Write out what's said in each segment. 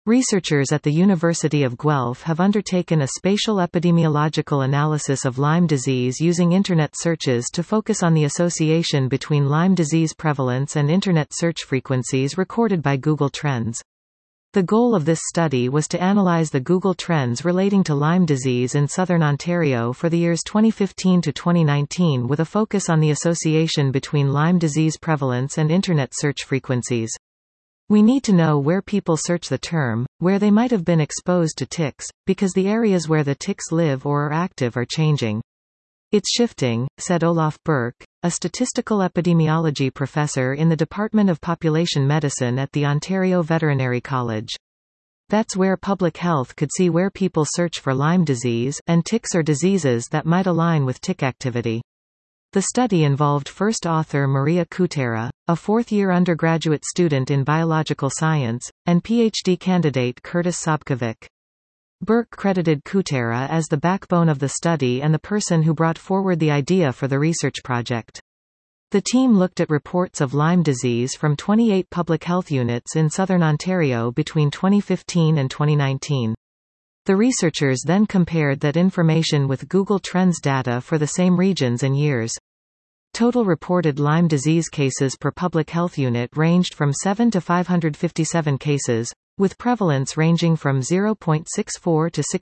Researchers at the University of Guelph have undertaken a spatial epidemiological analysis of Lyme disease using Internet searches to focus on the association between Lyme disease prevalence and Internet search frequencies recorded by Google Trends. The goal of this study was to analyze the Google Trends relating to Lyme disease in southern Ontario for the years 2015 to 2019 with a focus on the association between Lyme disease prevalence and Internet search frequencies. We need to know where people search the term, where they might have been exposed to ticks, because the areas where the ticks live or are active are changing. It's shifting, said Olaf Burke, a statistical epidemiology professor in the Department of Population Medicine at the Ontario Veterinary College. That's where public health could see where people search for Lyme disease, and ticks or diseases that might align with tick activity. The study involved first author Maria Kutera, a fourth-year undergraduate student in biological science, and PhD candidate Curtis Sobkovic. Burke credited Kutera as the backbone of the study and the person who brought forward the idea for the research project. The team looked at reports of Lyme disease from 28 public health units in southern Ontario between 2015 and 2019. The researchers then compared that information with Google Trends data for the same regions and years. Total reported Lyme disease cases per public health unit ranged from 7 to 557 cases, with prevalence ranging from 0.64 to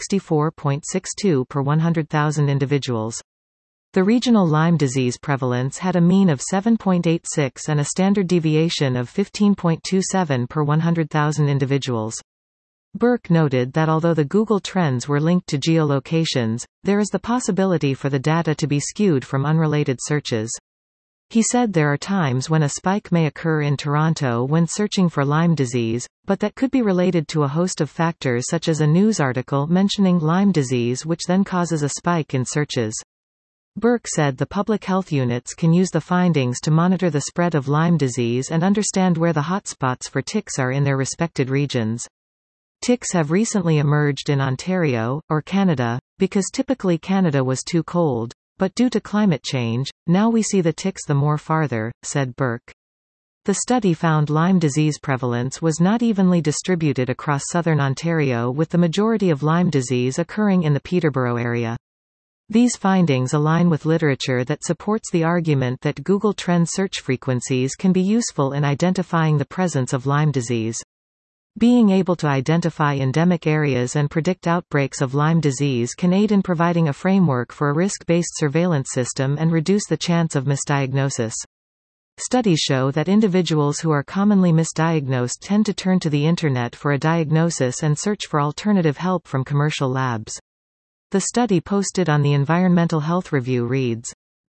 64.62 per 100,000 individuals. The regional Lyme disease prevalence had a mean of 7.86 and a standard deviation of 15.27 per 100,000 individuals. Burke noted that although the Google Trends were linked to geolocations, there is the possibility for the data to be skewed from unrelated searches. He said there are times when a spike may occur in Toronto when searching for Lyme disease, but that could be related to a host of factors such as a news article mentioning Lyme disease which then causes a spike in searches. Burke said the public health units can use the findings to monitor the spread of Lyme disease and understand where the hotspots for ticks are in their respected regions. Ticks have recently emerged in Ontario, or Canada, because typically Canada was too cold. But due to climate change, now we see the ticks the more farther, said Burke. The study found Lyme disease prevalence was not evenly distributed across southern Ontario, with the majority of Lyme disease occurring in the Peterborough area. These findings align with literature that supports the argument that Google Trends search frequencies can be useful in identifying the presence of Lyme disease. Being able to identify endemic areas and predict outbreaks of Lyme disease can aid in providing a framework for a risk-based surveillance system and reduce the chance of misdiagnosis. Studies show that individuals who are commonly misdiagnosed tend to turn to the Internet for a diagnosis and search for alternative help from commercial labs. The study posted on the Environmental Health Review reads,